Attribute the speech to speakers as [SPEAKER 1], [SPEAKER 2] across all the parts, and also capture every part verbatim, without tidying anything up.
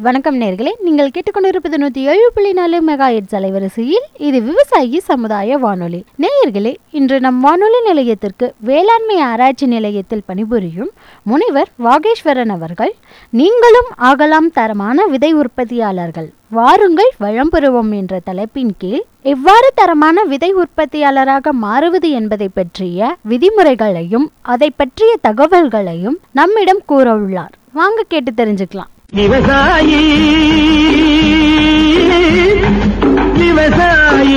[SPEAKER 1] வணக்கம் நேயர்களே, நீங்கள் கேட்டுக்கொண்டிருப்பது நூற்றி ஏழு புள்ளி நாலு மெகா ஹெர்ட்ஸ் அலைவரிசையில் இது விவசாயி சமுதாய வானொலி. நேயர்களே, இன்று நம் வானொலி நிலையத்திற்கு வேளாண்மை ஆராய்ச்சி நிலையத்தில் பணிபுரியும் முனைவர் வாகேஸ்வரன் அவர்கள் நீங்களும் ஆகலாம் தரமான விதை உற்பத்தியாளர்கள், வாருங்கள் வளம் பெறுவோம் என்ற தலைப்பின் கீழ் எவ்வாறு தரமான விதை உற்பத்தியாளராக மாறுவது என்பதை பற்றிய விதிமுறைகளையும் அதை பற்றிய தகவல்களையும் நம்மிடம் கூற உள்ளார். வாங்க கேட்டு தெரிஞ்சுக்கலாம்.
[SPEAKER 2] விவசாயி விவசாயி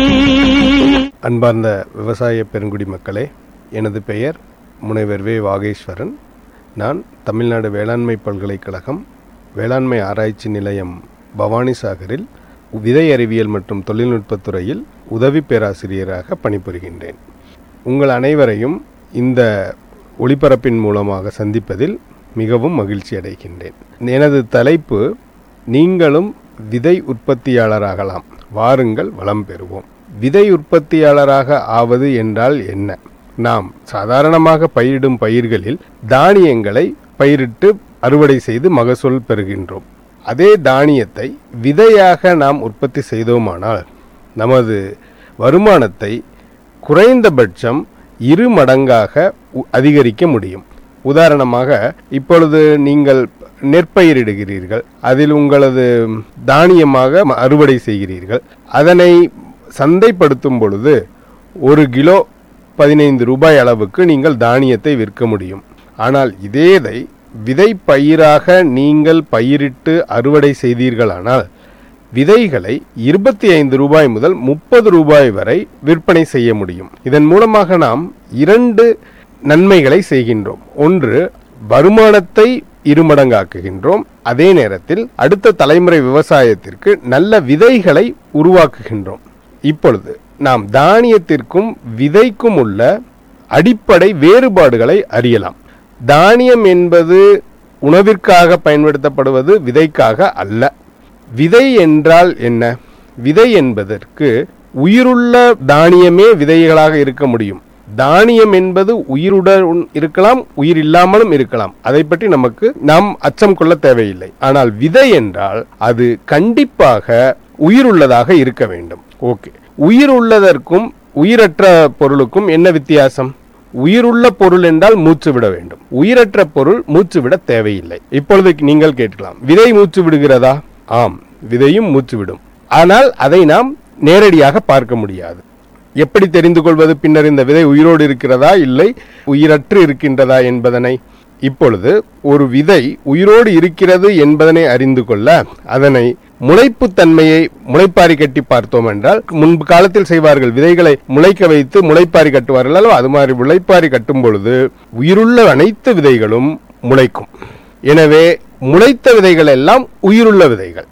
[SPEAKER 3] அன்பார்ந்த விவசாய பெருங்குடி மக்களே, எனது பெயர் முனைவர் வே வாகேஸ்வரன். நான் தமிழ்நாடு வேளாண்மை பல்கலைக்கழகம் வேளாண்மை ஆராய்ச்சி நிலையம் பவானிசாகரில் விதை அறிவியல் மற்றும் தொழில்நுட்பத்துறையில் உதவி பேராசிரியராக பணிபுரிகின்றேன். உங்கள் அனைவரையும் இந்த ஒளிபரப்பின் மூலமாக சந்திப்பதில் மிகவும் மகிழ்ச்சி அடைகின்றேன். எனது தலைப்பு நீங்களும் விதை உற்பத்தியாளராகலாம், வாருங்கள் வளம் பெறுவோம். விதை உற்பத்தியாளராக ஆவது என்றால் என்ன? நாம் சாதாரணமாக பயிரிடும் பயிர்களில் தானியங்களை பயிரிட்டு அறுவடை செய்து மகசூல் பெறுகின்றோம். அதே தானியத்தை விதையாக நாம் உற்பத்தி செய்தோமானால் நமது வருமானத்தை குறைந்தபட்சம் இரு மடங்காக அதிகரிக்க முடியும். உதாரணமாக, இப்பொழுது நீங்கள் நெற்பயிரிடுகிறீர்கள், அதில் உங்களது தானியமாக அறுவடை செய்கிறீர்கள். அதனை சந்தைப்படுத்தும் பொழுது ஒரு கிலோ பதினைந்து ரூபாய் அளவுக்கு நீங்கள் தானியத்தை விற்க முடியும். ஆனால் இதேதை விதை பயிராக நீங்கள் பயிரிட்டு அறுவடை செய்தீர்களானால் விதைகளை இருபத்தி ஐந்து ரூபாய் முதல் முப்பது ரூபாய் வரை விற்பனை செய்ய முடியும். இதன் மூலமாக நாம் இரண்டு நன்மைகளை செய்கின்றோம். ஒன்று, வருமானத்தை இருமடங்காக்குகின்றோம். அதே நேரத்தில் அடுத்த தலைமுறை விவசாயத்திற்கு நல்ல விதைகளை உருவாக்குகின்றோம். இப்பொழுது நாம் தானியத்திற்கும் விதைக்கும் உள்ள அடிப்படை வேறுபாடுகளை அறியலாம். தானியம் என்பது உணவிற்காக பயன்படுத்தப்படுவது, விதைக்காக அல்ல. விதை என்றால் என்ன? விதை என்பதற்கு உயிருள்ள தானியமே விதைகளாக இருக்க முடியும். தானியம் என்பது உயிருடன் இருக்கலாம், உயிர் இல்லாமலும் இருக்கலாம். அதை பற்றி நமக்கு நாம் அச்சம் கொள்ள தேவையில்லை. ஆனால் விதை என்றால் அது கண்டிப்பாக உயிருள்ளதாக இருக்க வேண்டும். ஓகே, உயிர் உள்ளதற்கும் உயிரற்ற பொருளுக்கும் என்ன வித்தியாசம்? உயிருள்ள பொருள் என்றால் மூச்சு விட வேண்டும், உயிரற்ற பொருள் மூச்சு விட தேவையில்லை. இப்பொழுது நீங்கள் கேட்கலாம், விதை மூச்சு விடுகிறதா? ஆம், விதையும் மூச்சு விடும். ஆனால் அதை நாம் நேரடியாக பார்க்க முடியாது. எப்படி தெரிந்து கொள்வது பின்னர் இந்த விதை உயிரோடு இருக்கிறதா இல்லை உயிரற்று இருக்கின்றதா என்பதனை? இப்பொழுது ஒரு விதை உயிரோடு இருக்கிறது என்பதனை அறிந்து கொள்ள அதனை முளைப்பு தன்மையை முளைப்பாரி கட்டி பார்த்தோம் என்றால், முன்பு காலத்தில் செய்வார்கள், விதைகளை முளைக்க வைத்து முளைப்பாரி கட்டுவார்கள் அல்லவா? அது மாதிரி முளைப்பாரி கட்டும் பொழுது உயிருள்ள அனைத்து விதைகளும் முளைக்கும். எனவே முளைத்த விதைகள் எல்லாம் உயிருள்ள விதைகள்.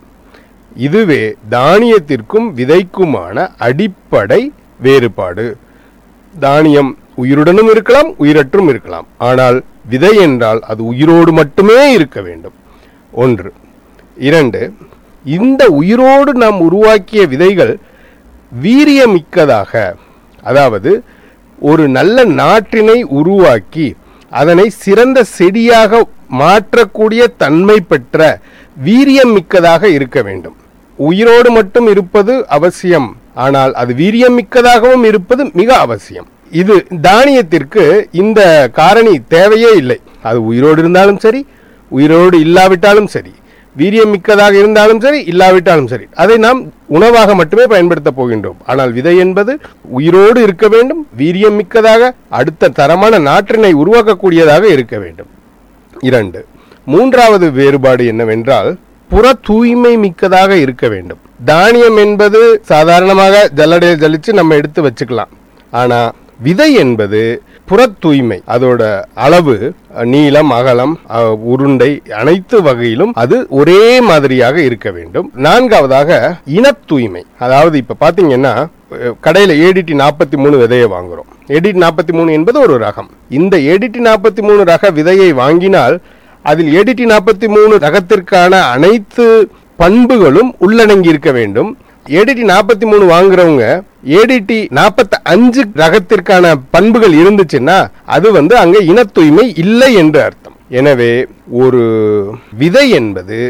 [SPEAKER 3] இதுவே தானியத்திற்கும் விதைக்குமான அடிப்படை வேறுபாடு. தானியம் உயிருடனும் இருக்கலாம், உயிரற்றும் இருக்கலாம். ஆனால் விதை என்றால் அது உயிரோடு மட்டுமே இருக்க வேண்டும். ஒன்று. இரண்டு, இந்த உயிரோடு நாம் உருவாக்கிய விதைகள் வீரியமிக்கதாக, அதாவது ஒரு நல்ல நாற்றினை உருவாக்கி அதனை சிறந்த செடியாக மாற்றக்கூடிய தன்மை பெற்ற வீரியம் மிக்கதாக இருக்க வேண்டும். உயிரோடு மட்டும் இருப்பது அவசியம், ஆனால் அது வீரியம் மிக்கதாகவும் இருப்பது மிக அவசியம். இது தானியத்திற்கு இந்த காரணி தேவையே இல்லை. அது உயிரோடு இருந்தாலும் சரி, உயிரோடு இல்லாவிட்டாலும் சரி, வீரியம் மிக்கதாக இருந்தாலும் சரி, இல்லாவிட்டாலும் சரி, அதை நாம் உணவாக மட்டுமே பயன்படுத்த போகின்றோம். ஆனால் விதை என்பது உயிரோடு இருக்க வேண்டும், வீரியம் மிக்கதாக, அடுத்த தரமான நாற்றினை உருவாக்கக்கூடியதாக இருக்க வேண்டும். இரண்டு. மூன்றாவது வேறுபாடு என்னவென்றால், புற தூய்மை மிக்கதாக இருக்க வேண்டும். தானியம் என்பது சாதாரணமாக ஜல்லடையில் ஜலிச்சு நம்ம எடுத்து வச்சுக்கலாம். ஆனா விதை என்பது புற தூய்மை, அதோட அளவு, நீளம், அகலம், உருண்டை, அனைத்து வகையிலும் அது ஒரே மாதிரியாக இருக்க வேண்டும். நான்காவதாக இன தூய்மை. அதாவது இப்ப பாத்தீங்கன்னா கடையில ஏடிடி நாற்பத்தி மூணு விதையை வாங்குறோம். ஏடிடி நாற்பத்தி மூணு என்பது ஒரு ரகம். இந்த ஏடிடி நாற்பத்தி மூணு ரக விதையை வாங்கினால் அதில் ஏடிடி நாற்பத்தி மூணு ரகத்திற்கான அனைத்து பண்புகளும் உள்ளடங்கி இருக்க வேண்டும். ஏடிடி நாற்பத்தி மூணு வாங்குறவங்க ஏடிடி நாற்பத்தி அஞ்சு ரகத்திற்கான பண்புகள் இருந்துச்சுன்னா அது வந்து அங்க இன தூய்மை இல்லை என்று அர்த்தம். எனவே ஒரு விதை என்பது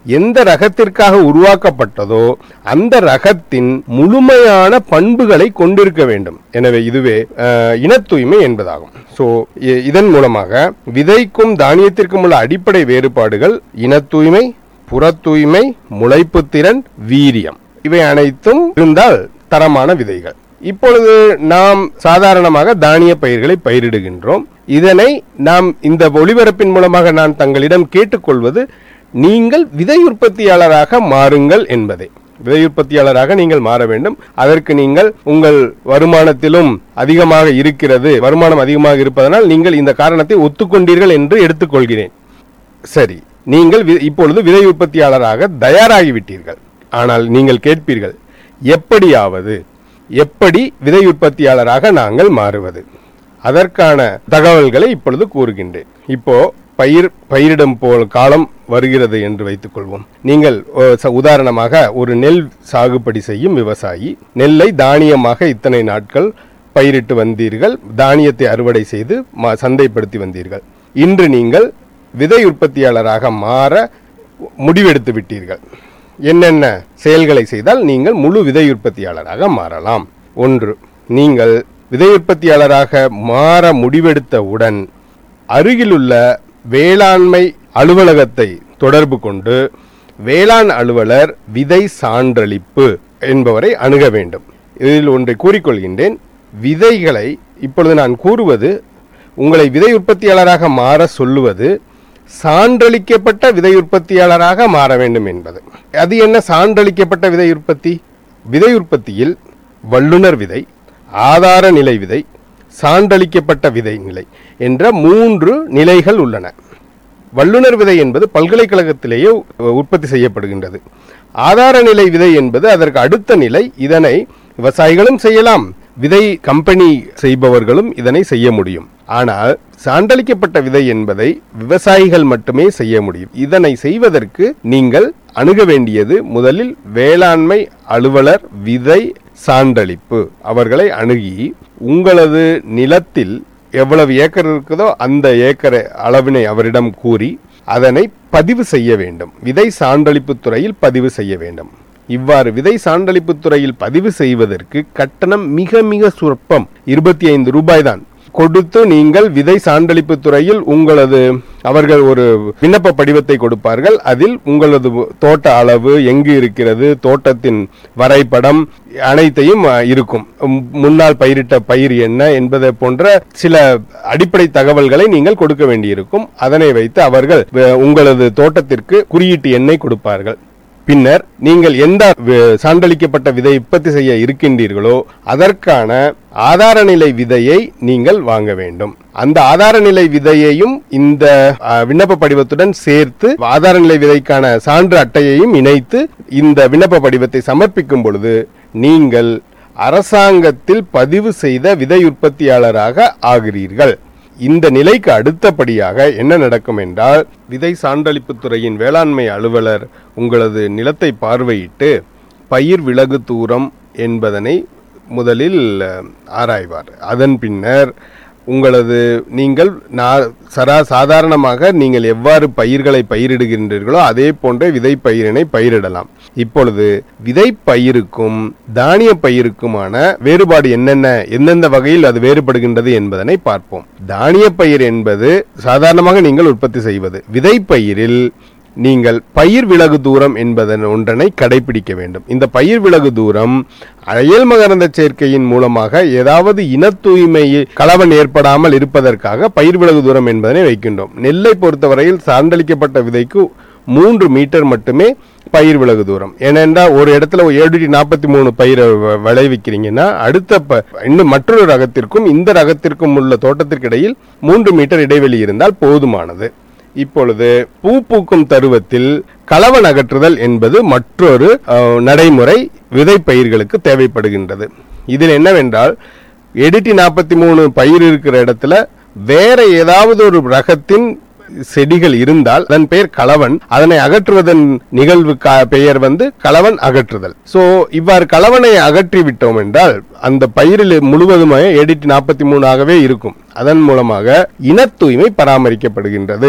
[SPEAKER 3] எந்த ரகத்திற்காக உருவாக்கப்பட்டதோ அந்த ரகத்தின் முழுமையான பண்புகளை கொண்டிருக்க வேண்டும். எனவே இதுவே இன தூய்மை என்பதாகும். ஸோ இதன் மூலமாக விதைக்கும் தானியத்திற்கும் உள்ள அடிப்படை வேறுபாடுகள் இன தூய்மை, புற தூய்மை, முளைப்பு திறன், வீரியம் இவை அனைத்தும் இருந்தால் தரமான விதைகள். இப்பொழுது நாம் சாதாரணமாக தானிய பயிர்களை பயிரிடுகின்றோம். இதனை நாம் இந்த ஒளிபரப்பின் மூலமாக நான் தங்களிடம் கேட்டுக்கொள்வது, நீங்கள் விதை உற்பத்தியாளராக மாறுங்கள் என்பதை. விதை உற்பத்தியாளராக நீங்கள் மாற வேண்டும். அதற்கு நீங்கள் உங்கள் வருமானத்திலும் அதிகமாக இருக்கிறது, வருமானம் அதிகமாக இருப்பதனால் நீங்கள் இந்த காரணத்தை ஒத்துக்கொண்டீர்கள் என்று எடுத்துக்கொள்கிறேன். சரி, நீங்கள் இப்பொழுது விதை உற்பத்தியாளராக தயாராகிவிட்டீர்கள். ஆனால் நீங்கள் கேட்பீர்கள், எப்படியாவது எப்படி விதை உற்பத்தியாளராக நாங்கள் மாறுவது? அதற்கான தகவல்களை இப்பொழுது கூறுகின்றேன். இப்போ பயிர் பயிரிடும் போல் காலம் வருகிறது என்று வைத்துக் கொள்வோம். நீங்கள் உதாரணமாக ஒரு நெல் சாகுபடி செய்யும் விவசாயி, நெல்லை தானியமாக இத்தனை நாட்கள் பயிரிட்டு வந்தீர்கள், தானியத்தை அறுவடை செய்து சந்தைப்படுத்தி வந்தீர்கள். இன்று நீங்கள் விதை உற்பத்தியாளராக மாற முடிவெடுத்து விட்டீர்கள். என்னென்ன செயல்களை செய்தால் நீங்கள் முழு விதை உற்பத்தியாளராக மாறலாம்? ஒன்று, நீங்கள் விதை உற்பத்தியாளராக மாற முடிவெடுத்தவுடன் அருகிலுள்ள வேளாண்மை அலுவலகத்தை தொடர்பு கொண்டு வேளாண் அலுவலர் விதை சான்றளிப்பு என்பவரை அணுக வேண்டும். இதில் ஒன்றை கூறிக்கொள்கின்றேன். விதைகளை இப்பொழுது நான் கூறுவது, உங்களை விதை உற்பத்தியாளராக மாற சொல்லுவது சான்றளிக்கப்பட்ட விதை உற்பத்தியாளராக மாற வேண்டும் என்பது. அது என்ன சான்றளிக்கப்பட்ட விதை உற்பத்தி? விதை உற்பத்தியில் வல்லுநர் விதை, ஆதார நிலை விதை, சான்றளிக்கப்பட்ட விதை நிலை என்ற மூன்று நிலைகள் உள்ளன. வல்லுநர் விதை என்பது பல்கலைக்கழகத்திலேயே உற்பத்தி செய்யப்படுகின்றது. ஆதார நிலை விதை என்பது அதற்கு அடுத்த நிலை. இதனை விவசாயிகளும் செய்யலாம், விதை கம்பெனி செய்பவர்களும் இதனை செய்ய முடியும். ஆனால் சான்றளிக்கப்பட்ட விதை என்பதை விவசாயிகள் மட்டுமே செய்ய முடியும். இதனை செய்வதற்கு நீங்கள் அணுக வேண்டியது முதலில் வேளாண்மை அலுவலர் விதை சான்றளிப்பு அவர்களை அணுகி, உங்களது நிலத்தில் எவ்வளவு ஏக்கர் இருக்குதோ அந்த ஏக்கர் அளவினை அவரிடம் கூறி அதனை பதிவு செய்ய வேண்டும். விதை சான்றளிப்பு துறையில் பதிவு செய்ய வேண்டும். இவ்வாறு விதை சான்றளிப்பு துறையில் பதிவு செய்வதற்கு கட்டணம் மிக மிக சொற்பம், இருபத்தி ஐந்து ரூபாய் தான் கொடுத்து நீங்கள் விதை சான்றளிப்பு துறையில் உங்களது அவர்கள் ஒரு விண்ணப்ப படிவத்தை கொடுப்பார்கள். அதில் உங்களது தோட்ட அளவு எங்கு இருக்கிறது, தோட்டத்தின் வரைபடம் அனைத்தையும் இருக்கும். முன்னால் பயிரிட்ட பயிர் என்ன என்பதை போன்ற சில அடிப்படை தகவல்களை நீங்கள் கொடுக்க வேண்டியிருக்கும். அதனை வைத்து அவர்கள் உங்களது தோட்டத்திற்கு குறியீட்டு எண்ணை கொடுப்பார்கள். பின்னர் நீங்கள் எந்த சான்றளிக்கப்பட்ட விதை உற்பத்தி செய்ய இருக்கின்றீர்களோ அதற்கான ஆதார நிலை விதையை நீங்கள் வாங்க வேண்டும். அந்த ஆதார நிலை விதையையும் இந்த விண்ணப்ப படிவத்துடன் சேர்த்து ஆதார நிலை விதைக்கான சான்று அட்டையையும் இணைத்து இந்த விண்ணப்ப படிவத்தை சமர்ப்பிக்கும் பொழுது நீங்கள் அரசாங்கத்தில் பதிவு செய்த விதை உற்பத்தியாளராக ஆகிறீர்கள். இந்த நிலைக்கு அடுத்தபடியாக என்ன நடக்கும் என்றால், விதை சான்றளிப்பு துறையின் வேளாண்மை அலுவலர் உங்களது நிலத்தை பார்வையிட்டு பயிர் விலகு தூரம் என்பதனை முதலில் ஆராய்வார். அதன் பின்னர் உங்களது நீங்கள் சரா சாதாரணமாக நீங்கள் எவ்வாறு பயிர்களை பயிரிடுகின்றீர்களோ அதே போன்ற விதை பயிரினை பயிரிடலாம். இப்பொழுது விதை பயிருக்கும் தானிய பயிருக்குமான வேறுபாடு என்னென்ன, எந்தெந்த வகையில் அது வேறுபடுகின்றது என்பதனை பார்ப்போம். தானிய பயிர் என்பது சாதாரணமாக நீங்கள் உற்பத்தி செய்வது. விதை பயிரில் நீங்கள் பயிர் விலகு தூரம் என்பதன் ஒன்றனை கடைபிடிக்க வேண்டும். இந்த பயிர் விலகு தூரம் அயல் மகரந்த சேர்க்கையின் மூலமாக ஏதாவது இன தூய்மையில் கலவன் ஏற்படாமல் இருப்பதற்காக பயிர் விலகு தூரம் என்பதனை வைக்கின்றோம். நெல்லை பொறுத்தவரையில் சான்றளிக்கப்பட்ட விதைக்கு மூன்று மீட்டர் மட்டுமே பயிர் விலகு தூரம். ஏனென்றால் ஒரு இடத்துல ஏழு நாற்பத்தி மூணு பயிரை விளைவிக்கிறீங்கன்னா அடுத்த இன்னும் மற்றொரு ரகத்திற்கும் இந்த ரகத்திற்கும் உள்ள தோட்டத்திற்கு இடையில் மூன்று மீட்டர் இடைவெளி இருந்தால் போதுமானது. இப்பொழுது பூ பூக்கும் தருவத்தில் களவன் அகற்றுதல் என்பது மற்றொரு நடைமுறை விதை பயிர்களுக்கு தேவைப்படுகின்றது. இதில் என்னவென்றால் எடிட்டி நாற்பத்தி மூணு பயிர் இருக்கிற இடத்துல வேற ஏதாவது ஒரு ரகத்தின் செடிகள் இருந்தால் அதன் பெயர் களவன், அதனை அகற்றுவதன் நிகழ்வு பெயர் வந்து களவன் அகற்றுதல். சோ இவ்வாறு களவனை அகற்றி விட்டோம் என்றால் அந்த பயிரில் முழுவதுமே எடிட்டி நாற்பத்தி மூணு ஆகவே இருக்கும். அதன் மூலமாக இன தூய்மை பராமரிக்கப்படுகின்றது.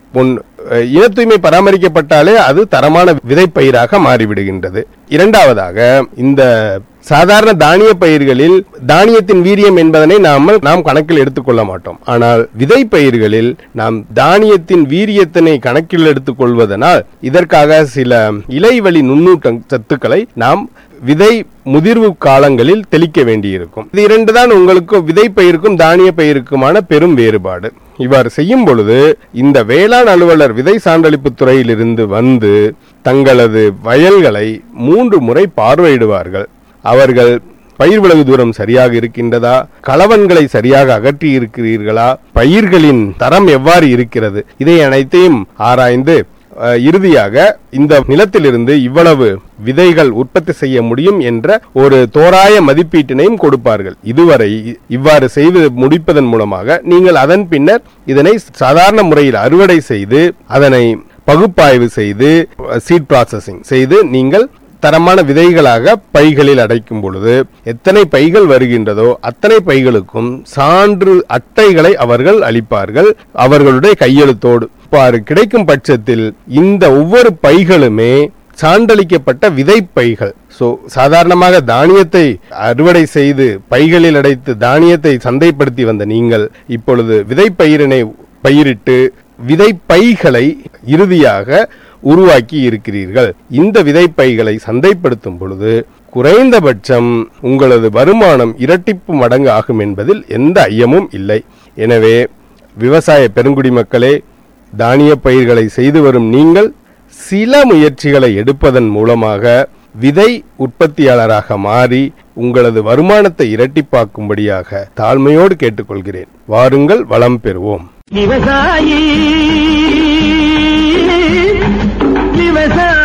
[SPEAKER 3] பொன் இன தூய்மை பராமரிக்கப்பட்டாலே அது தரமான விதைப்பயிராக மாறிவிடுகின்றது. இரண்டாவதாக, இந்த சாதாரண தானிய பயிர்களில் தானியத்தின் வீரியம் என்பதனை நாம் நாம் கணக்கில் எடுத்துக்கொள்ள மாட்டோம். ஆனால் விதை பயிர்களில் நாம் தானியத்தின் வீரியத்தினை கணக்கில் எடுத்துக் கொள்வதனால் இதற்காக சில இலைவழி நுண்ணூட்ட சத்துக்களை நாம் விதை முதிர்வு காலங்களில் தெளிக்க வேண்டியிருக்கும். இது இரண்டு தான் உங்களுக்கு விதை பயிருக்கும் தானிய பயிருக்குமான பெரும் வேறுபாடு. இவ்வாறு செய்யும் பொழுது இந்த வேளாண் அலுவலர் விதை சான்றளிப்பு துறையிலிருந்து வந்து தங்களது வயல்களை மூன்று முறை பார்வையிடுவார்கள். அவர்கள் பயிர் விலகு தூரம் சரியாக இருக்கின்றதா, களவன்களை சரியாக அகற்றி இருக்கிறீர்களா, பயிர்களின் தரம் எவ்வாறு இருக்கிறது, இதை அனைத்தையும் ஆராய்ந்து இறுதியாக இந்த நிலத்திலிருந்து இவ்வளவு விதைகள் உற்பத்தி செய்ய முடியும் என்ற ஒரு தோராய மதிப்பீட்டினையும் கொடுப்பார்கள். இதுவரை இவ்வாறு செய்து முடிப்பதன் மூலமாக நீங்கள் அதன் பின்னர் இதனை சாதாரண முறையில் அறுவடை செய்து அதனை பகுப்பாய்வு செய்து சீட் ப்ராசஸிங் செய்து நீங்கள் தரமான விதைகளாக பைகளில் அடைக்கும் பொழுது எத்தனை பைகள் வருகின்றதோ அத்தனை பைகளுக்கும் சான்று அட்டைகளை அவர்கள் அளிப்பார்கள் அவர்களுடைய கையெழுத்தோடு. கிடைக்கும் பட்சத்தில் இந்த ஒவ்வொரு பைகளுமே சான்றளிக்கப்பட்ட விதை பைகள். சோ சாதாரணமாக தானியத்தை அறுவடை செய்து பைகளில் அடைத்து தானியத்தை சந்தைப்படுத்தி வந்த நீங்கள் இப்பொழுது விதை பயிரினை பயிரிட்டு விதை பைகளை இறுதியாக உருவாக்கி இருக்கிறீர்கள். இந்த விதை பைகளை சந்தைப்படுத்தும் பொழுது குறைந்தபட்சம் உங்களது வருமானம் இரட்டிப்பு மடங்கு ஆகும் என்பதில் எந்த ஐயமும் இல்லை. எனவே விவசாய பெருங்குடி மக்களே, தானிய பயிர்களை செய்து வரும் நீங்கள் சில முயற்சிகளை எடுப்பதன் மூலமாக விதை உற்பத்தியாளராக மாறி உங்களது வருமானத்தை இரட்டிப்பாக்கும்படியாக தாழ்மையோடு கேட்டுக்கொள்கிறேன். வாருங்கள், வளம் பெறுவோம். விவசாயி விவசாயி